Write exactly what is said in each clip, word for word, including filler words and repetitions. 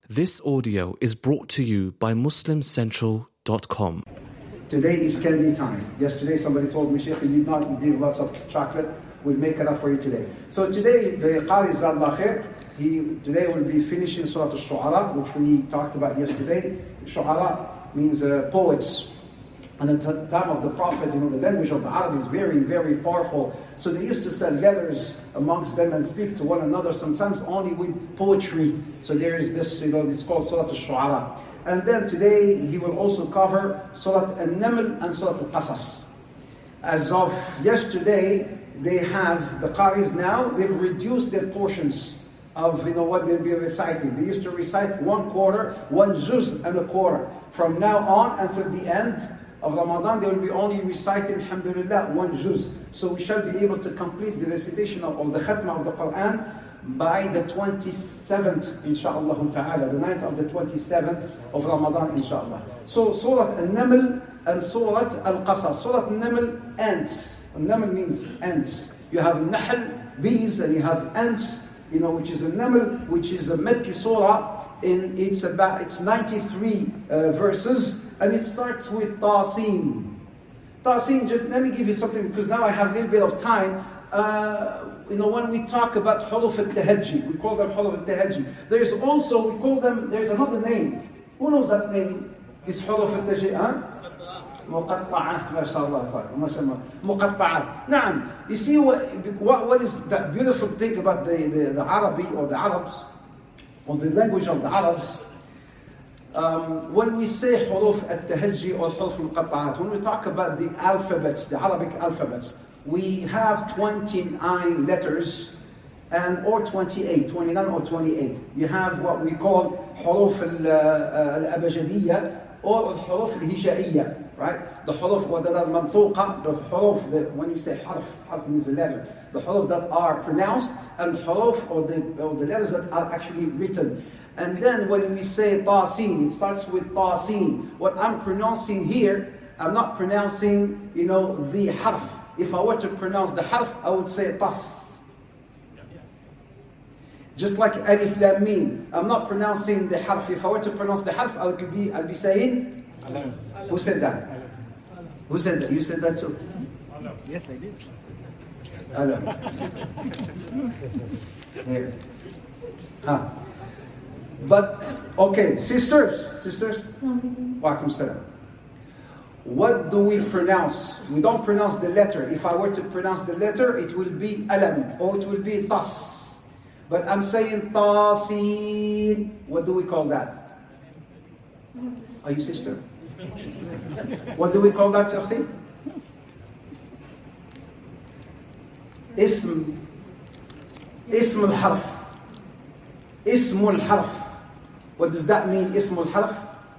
This audio is brought to you by Muslim Central dot com. Today is candy time. Yesterday somebody told me, Sheikh, you did not give lots of chocolate. We'll make enough for you today. So today, the Qari Zallah Khair, he today will be finishing Surah Al-Shu'ara, which we talked about yesterday. Shu'ara means uh, poets. And at the time of the Prophet, you know, the language of the Arab is very, very powerful. So they used to sell letters amongst them and speak to one another, sometimes only with poetry. So there is this, you know, it's called Surah Al-Shu'ara. And then today, he will also cover Surah Al-Naml and Surah Al-Qasas. As of yesterday, they have, the Qaris now, they've reduced their portions of, you know, what they'll be reciting. They used to recite one quarter, one juz and a quarter. From now on until the end of Ramadan, they will be only reciting, alhamdulillah, one juz. So we shall be able to complete the recitation of, of the khatma of the Quran by the twenty-seventh, inshaAllah ta'ala, the night of the twenty-seventh of Ramadan, inshaAllah. So Surah Al-Naml and Surah Al-Qasas. Surah Al-Naml, ants. Al-Naml means ants. You have Nahl, bees, and you have ants, you know, which is a Naml, which is a Makki surah. In, it's about, it's ninety-three uh, verses, and it starts with Tasin. Tasin, just let me give you something, because now I have a little bit of time. Uh, you know, when we talk about Huruf al-Tahajji, we call them Huruf al-Tahajji. There's also, we call them, there's another name. Who knows that name? Is Huruf al-Tahajji, huh? مقطعات ما شاء الله ما شاء الله مقطعات نعم. You see what, what, what is the beautiful thing about the, the, the Arabic or the Arabs, or the language of the Arabs, um, when we say Huruf al-Tahajji or Huruf al-Muqatta'at, when we talk about the alphabets, the Arabic alphabets, we have twenty-nine letters, and or twenty-eight, twenty-nine or twenty-eight. You have what we call Huruf al-Abajadiyya or Huruf al-Hija'iyya. Right? The huruf that are mantuqa, the huruf, the, when you say harf, harf means a letter. The huruf that are pronounced, and huruf, or the, or the letters that are actually written. And then when we say tasin, it starts with tasin. What I'm pronouncing here, I'm not pronouncing, you know, the harf. If I were to pronounce the harf, I would say tas. Just like alif lam mim. I'm not pronouncing the harf. If I were to pronounce the harf, I would be, I'd be saying Alam. Who said that? Alam. Who said that? You said that too? Alam. Yes, I did. Alam. Here. Huh. But, okay, sisters, sisters. Walaikum salam. What do we pronounce? We don't pronounce the letter. If I were to pronounce the letter, it will be alam, or it will be tas. But I'm saying tasin. What do we call that? Are you sister? What do we call that, Shakhti? Ism. Ism al-harf. Ism al-harf. What does that mean, ism al-harf?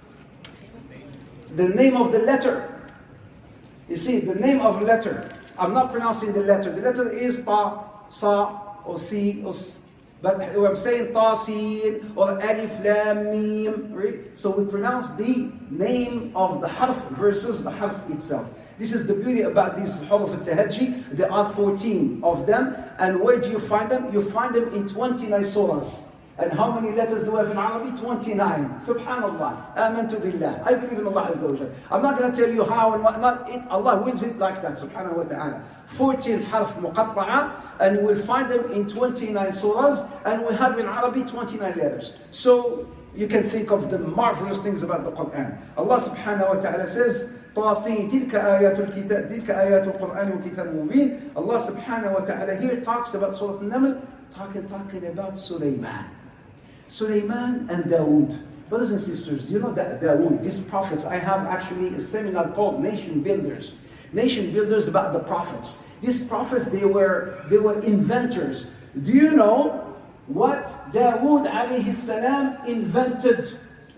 The name of the letter. You see, the name of a letter. I'm not pronouncing the letter. The letter is ta, sa, or si, or s. But I'm saying tasin or alif lam mim, right? So we pronounce the name of the harf versus the harf itself. This is the beauty about these huruf al-tahajji. There are fourteen of them. And where do you find them? You find them in twenty-nine surahs. And how many letters do we have in Arabic? twenty-nine. Subhanallah. Amantu billah. I believe in Allah Azza wa Jal. I'm not going to tell you how and what not. It, Allah wills it like that. Subhanahu wa ta'ala. fourteen harf muqatta'a, and we'll find them in twenty-nine surahs, and we have in Arabic twenty-nine letters. So you can think of the marvelous things about the Quran. Allah subhanahu wa ta'ala says, طاسين تلك آيات الكتاب تلك آيات القرآن وكتاب مبين. Allah subhanahu wa ta'ala here talks about Surah Al-Naml, talking, talking about Sulaiman. Sulaiman and Dawood. Brothers and sisters, do you know that Dawood, these prophets, I have actually a seminar called Nation Builders. Nation Builders about the prophets. These prophets, they were, they were inventors. Do you know what Dawood alayhi salam invented?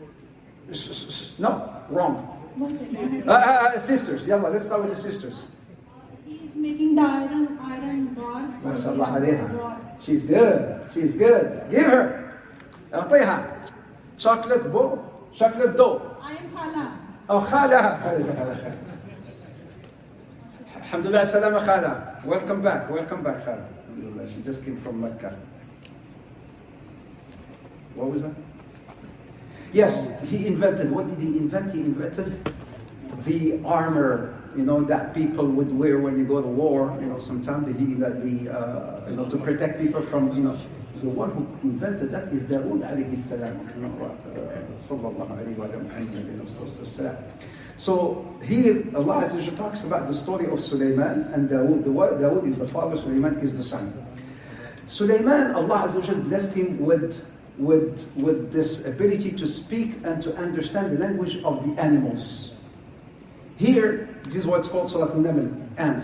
No, wrong. Uh, uh, uh, sisters, yalla, let's start with the sisters. He's making the iron, iron rod. MashaAllah alayha. She's good, she's good. Give her. أعطيها chocolate bowl, chocolate dough. I am Khala. Oh, Khala. Alhamdulillah, salama Khala. Welcome back, welcome back, Khala. Alhamdulillah, she just came from Mecca. What was that? Yes, he invented. What did he invent? He invented the armor, you know, that people would wear when you go to war. You know, sometimes the, the, the uh, you know, to protect people from, you know, the one who invented that is Dawood alayhi salam. You know, sallallahu alayhi wa sallam. So here Allah Azza wa Jalla talks about the story of Sulaiman and Dawood. Dawood is the father, Sulaiman is the son. Sulaiman, Allah Azza wa Jalla blessed him with With, with this ability to speak and to understand the language of the animals. Here, this is what's called Surah Al-Naml, ant.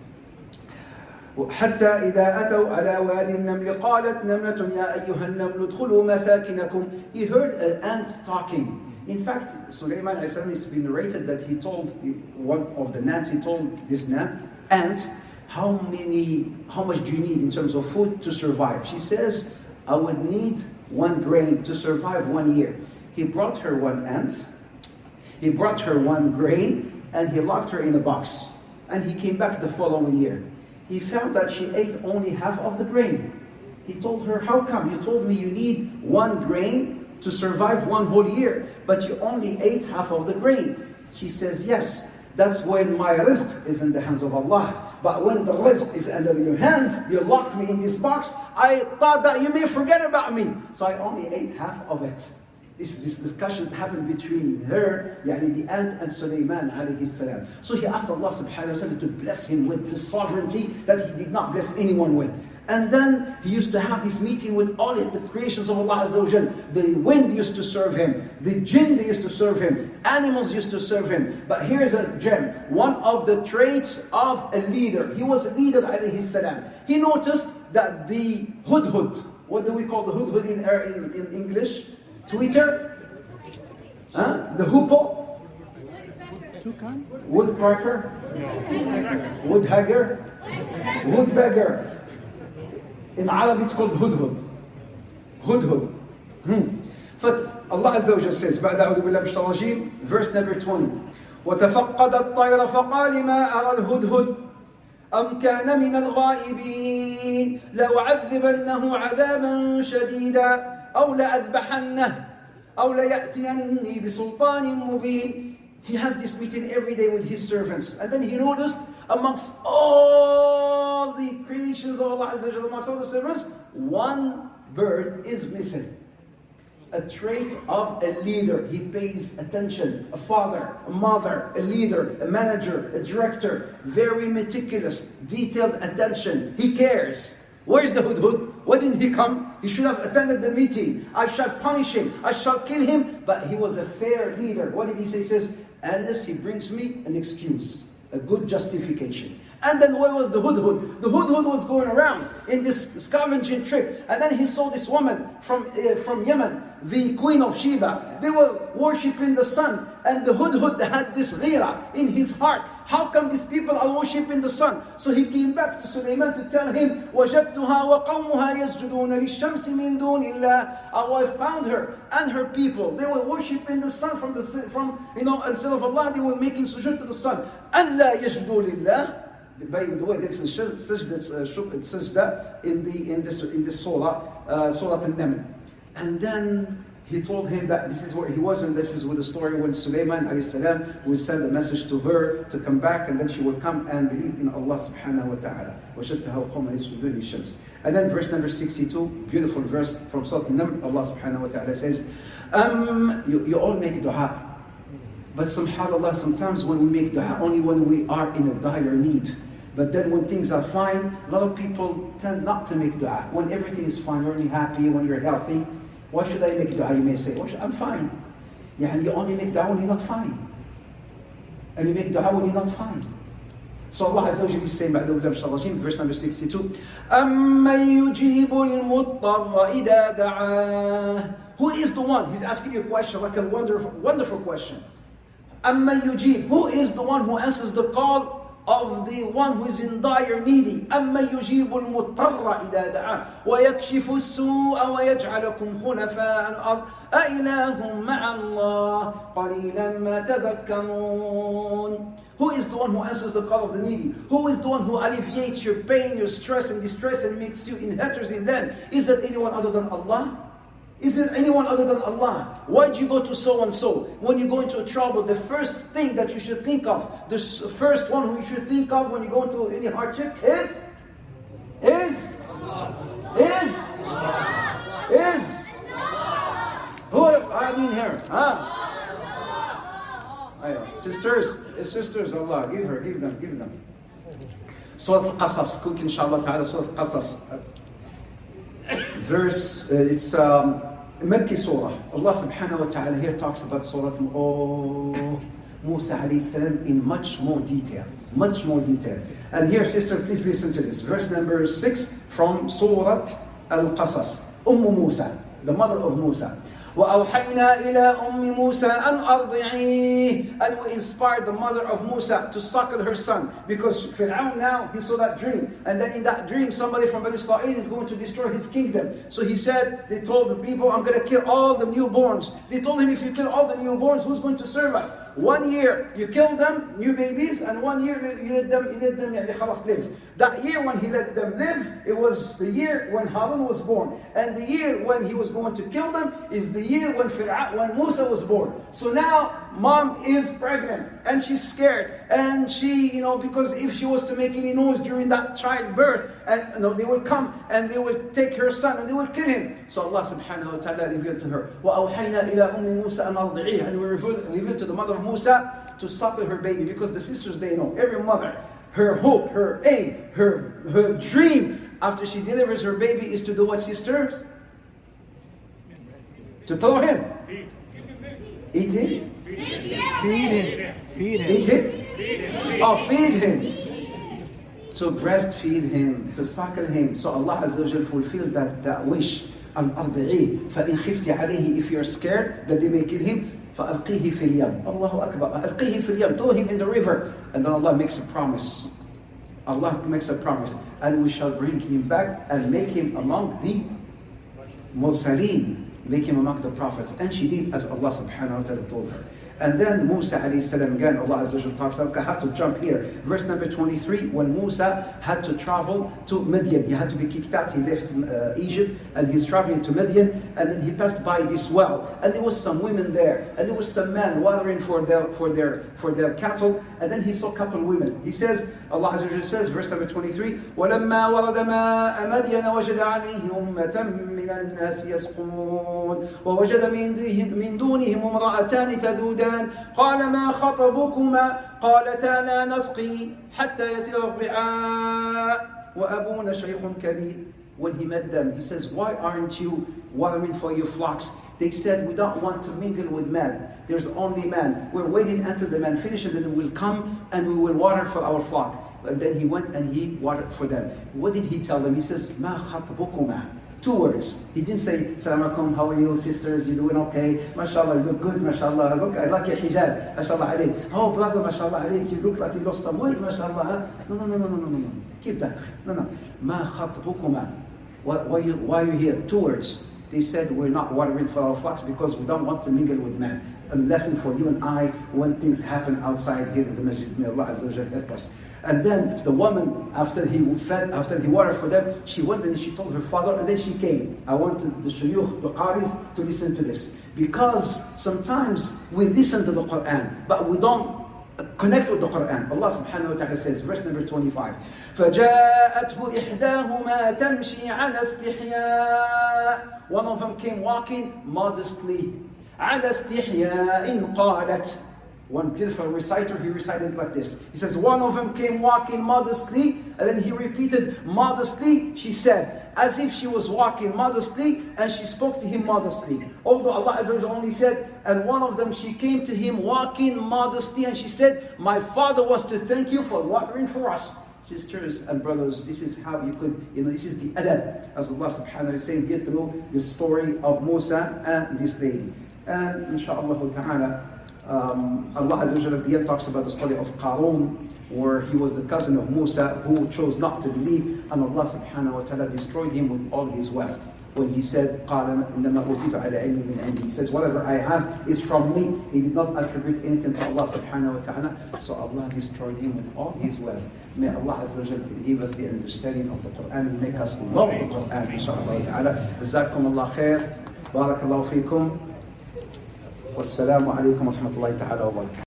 حتى إذا أتوا على وادي النمل قالت نملة يا أيها النمل ادخلوا مساكنكم. He heard an ant talking. In fact, Sulaiman alayhi salam, it's been narrated that he told one of the gnats, he told this gnat, ant, how many, how much do you need in terms of food to survive? She says, I would need one grain to survive one year. He brought her one ant, he brought her one grain, and he locked her in a box. And he came back the following year. He found that she ate only half of the grain. He told her, how come? You told me you need one grain to survive one whole year, but you only ate half of the grain. She says, yes, that's when my rizq is in the hands of Allah. But when the rizq is under your hand, you locked me in this box, I thought that you may forget about me. So I only ate half of it. This, this discussion happened between her, yani the ant, and Sulaiman alayhi salam. So he asked Allah subhanahu wa ta'ala to bless him with the sovereignty that he did not bless anyone with. And then he used to have this meeting with all the creations of Allah Azza wa Jal. The wind used to serve him. The jinn, they used to serve him. Animals used to serve him. But here's a gem. One of the traits of a leader. He was a leader, alayhi salam. He noticed that the hudhud, what do we call the hudhud in, in, in English? Tweeter? Huh? The hoopoe? Woodpecker? Woodhugger? Woodbeggar. In Arabic it's called hudhud. Hudhud. Hmm. But Allah Azza wa Jalla says, بعد أعوذ بالله من الشيطان الرجيم, verse number twenty. وتفقد الطير فقال ما أرى الهدهد أم كان من الغائبين لأعذبنه عذابا شديدا أو لأذبحنه أو ليأتيني بسلطان مبين. He has this meeting every day with his servants. And then he noticed amongst all the creations of Allah Azza wa Jalla, amongst all the servants, one bird is missing. A trait of a leader. He pays attention. A father, a mother, a leader, a manager, a director. Very meticulous, detailed attention. He cares. Where's the hudhud? Why didn't he come? He should have attended the meeting. I shall punish him. I shall kill him. But he was a fair leader. What did he say? He says, unless he brings me an excuse, a good justification. And then where was the hudhud? The hudhud was going around in this scavenging trip. And then he saw this woman from, uh, from Yemen, the queen of Sheba. They were worshipping the sun. And the hudhud had this ghira in his heart. How come these people are worshipping the sun? So he came back to Sulaiman to tell him, وَجَدْتُهَا وَقَوْمُهَا يَسْجُدُونَ لِلشَّمْسِ مِن دُونِ اللَّهِ. I found her and her people. They were worshipping the sun from the from you know instead of Allah. They were making sujood to the sun. أَلَّا يَسْجُدُوا لِلَّهِ. By the way, this is sajda in the in this in this surah, uh, Surah Al-Naml. And then he told him that this is where he was, and this is with the story when Sulaiman alayhi salam will send a message to her to come back, and then she will come and believe in Allah subhanahu wa ta'ala. وَشَدْتَهَا وَقَوْمَ يَسْجُدُونَ لِلشَّمْسِ. And then verse number sixty-two, beautiful verse from Surah Al-Naml, Allah subhanahu wa ta'ala says, um, you, you all make dua. But subhanAllah, sometimes when we make dua, only when we are in a dire need. But then when things are fine, a lot of people tend not to make dua. When everything is fine, when you're happy, when you're healthy, why should I make dua? You may say, well, I'm fine. Yeah, and you only make dua when you're not fine. And you make dua when you're not fine. So Allah Azza wa Jalla is saying, verse number sixty-two, أَمَّن يُجِيبُ الْمُضْطَرَّ إِذَا دَعَاهُ. Who is the one? He's asking you a question, like a wonderful, wonderful question. أَمَّن يُجِيبُ. Who is the one who answers the call of the one who is in dire needy? أَمَّن يُجِيبُ الْمُضْطَرَّ إِذَا دَعَاهُ وَيَكْشِفُ السُّوءَ وَيَجْعَلَكُمْ خُلَفَاءَ الْأَرْضِ أَإِلَٰهٌ مَعَ اللَّهِ قَلِيلًا مَا تَذَكَّرُونَ. Who is the one who answers the call of the needy? Who is the one who alleviates your pain, your stress and distress and makes you inheritors in land? Is that anyone other than Allah? Is there anyone other than Allah? Why do you go to so-and-so? When you go into trouble, the first thing that you should think of, the first one who you should think of when you go into any hardship is, is, is, is, who, I mean here, huh? Sisters, sisters, Allah, give her, give them, give them. Surah Al-Qasas, quick inshallah ta'ala, Surah Al-Qasas. Verse, uh, it's um, Makki Surah. Allah subhanahu wa ta'ala here talks about Surah oh, Musa alayhi salam in much more detail. Much more detail. And here, sister, please listen to this. Verse number six from Surah Al-Qasas. Umm Musa, the mother of Musa. وَأَوْحَيْنَا إِلَىٰ أُمِّ مُوسَىٰ أَنْ أَرْضِعِيهِ. And we inspired the mother of Musa to suckle her son. Because Fir'aun now, he saw that dream. And then in that dream, somebody from Bani Israel is going to destroy his kingdom. So he said, they told the people, I'm going to kill all the newborns. They told him, if you kill all the newborns, who's going to serve us? One year, you kill them, new babies, and one year, you let them, you let them يعني خلاص live. That year when he let them live, it was the year when Harun was born. And the year when he was going to kill them is the year when Fir'aun, when Musa was born. So now, mom is pregnant, and she's scared. And she, you know, because if she was to make any noise during that childbirth, and you know, they will come, and they will take her son, and they will kill him. So Allah subhanahu wa ta'ala revealed to her, وَأَوْحَيْنَا إِلَىٰ أُمِّ مُوسَىٰ أَنْ أَرْضِعِيهِ. And we revealed, revealed to the mother of Musa to suckle her baby, because the sisters, they know, every mother, her hope, her aim, her, her dream, after she delivers her baby is to do what, sisters? To throw him. Eat him? Feed him. Feed him. Eat him? Oh, feed him. To breastfeed him, to suckle him. So Allah Azza wa Jal fulfilled that, that wish. Al-Ardi'i. فَإِنْ خِفْتِ عَلَيْهِ. If you're scared that they may kill him, فَأَلْقِيهِ فِي الْيَمِّ. Allahu Akbar. أَلْقِيهِ فِي الْيَمِّ. Throw him in the river. And then Allah makes a promise. Allah makes a promise. And we shall bring him back and make him among the Mursaleen. Make him among the prophets. And she did as Allah subhanahu wa ta'ala told her. And then Musa alayhi salam, again, Allah Azza wa Jalla talks about, I have to jump here. Verse number twenty-three, when Musa had to travel to Midian, he had to be kicked out, he left uh, Egypt, and he's traveling to Midian, and then he passed by this well, and there was some women there, and there was some men watering for their, for their, for their cattle, and then he saw a couple of women. He says, Allah Azza wa Jalla says, verse number twenty-three, وَلَمَّا وَرَدَ مَاءَ مَدْيَنَ وَجَدَ عَلَيْهِ أُمَّةً مِّنَ النَّاسِ يَسْقُونَ وَوَجَدَ مِن دُونِهِمْ امْرَأَتَانِ تَذُودَانِ قال ما خطبكما قالتا لا نسقي حتى يصير الرعاء وأبونا شيخ كبير. When he met them, he says, why aren't you watering for your flocks? They said, we don't want to mingle with men. There's only men. We're waiting until the men finish, and then we'll come and we will water for our flock. And then he went and he watered for them. What did he tell them? He says, ما خطبكما. Two words. He didn't say, Assalamu alaikum, how are you, sisters? You doing okay? MashaAllah, you look good, MashaAllah. Look, I like your hijab. MashaAllah alayk. Oh, brother, MashaAllah alayk. You look like you lost some weight, MashaAllah. No, no, no, no, no, no, no. Keep that. No, no. Ma khatbukuma. Why, why, you, why are you here? Two words. They said, we're not watering for our flocks because we don't want to mingle with men. A lesson for you and I when things happen outside here in the masjid. May Allah Azza wa Jalla help us. And then the woman, after he fed, after he watered for them, she went and she told her father, and then she came. I wanted the shuyukh, the qaris, to listen to this. Because sometimes we listen to the Quran, but we don't connect with the Quran. Allah subhanahu wa ta'ala says, verse number twenty-five, فَجَاءَتْهُ إِحْدَاهُمَا تَمْشِي عَلَى اسْتِحْيَاءٍ. One of them came walking modestly. عَلَى اسْتِحْيَاءٍ قَالَتْ. One beautiful reciter, he recited like this. He says, one of them came walking modestly, and then he repeated, modestly, she said, as if she was walking modestly, and she spoke to him modestly. Although Allah Azza wa Jalla only said, and one of them, she came to him walking modestly, and she said, my father was to thank you for watering for us. Sisters and brothers, this is how you could, you know, this is the adab, as Allah subhanahu wa ta'ala is saying here through the story of Musa and this lady. And inshaAllah ta'ala, Um, Allah Azza wa Jalla at the end talks about the story of Qarun, where he was the cousin of Musa who chose not to believe, and Allah subhanahu wa ta'ala destroyed him with all his wealth. When he said, قَالَ إِنَّمَا أُوتِيتُ عَلَى عِلْمٍ مِنْ عِنْدِي. He says, whatever I have is from me. He did not attribute anything to Allah subhanahu wa ta'ala. So Allah destroyed him with all his wealth. May Allah Azza wa Jalla give us the understanding of the Quran and make us love the Quran, inshaAllah ta'ala. Jazakum Allah khair. بارك الله فيكم والسلام عليكم ورحمة الله تعالى وبركاته.